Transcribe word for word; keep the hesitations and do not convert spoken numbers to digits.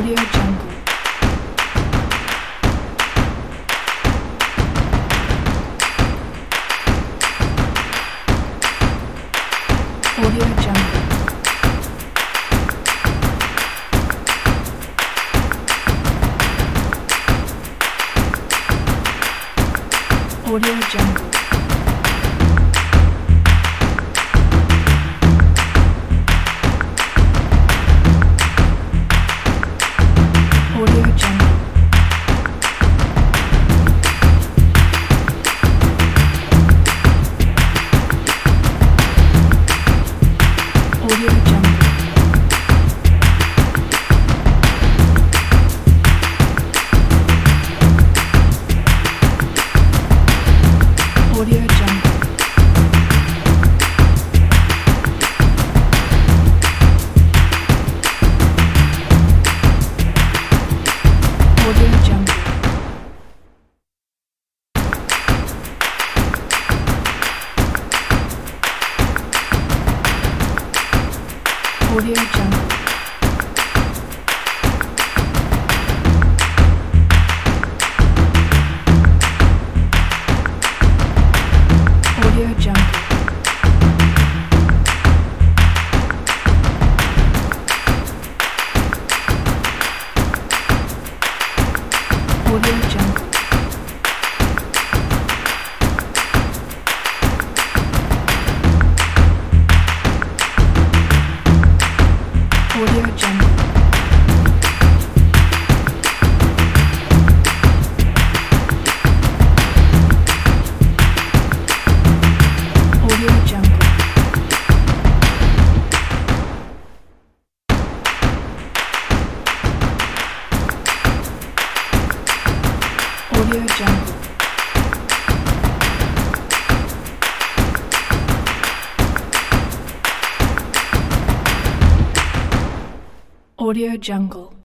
Audio Jungle. Audio Jungle. Audio Jungle. Audio Jungle. Audio Jungle. Audio Jungle. Audio Jungle. Audio Jungle. Audio Jungle. Audio Jungle. Audio Jungle. Audio Jungle. Audio Jungle. Audio Jungle.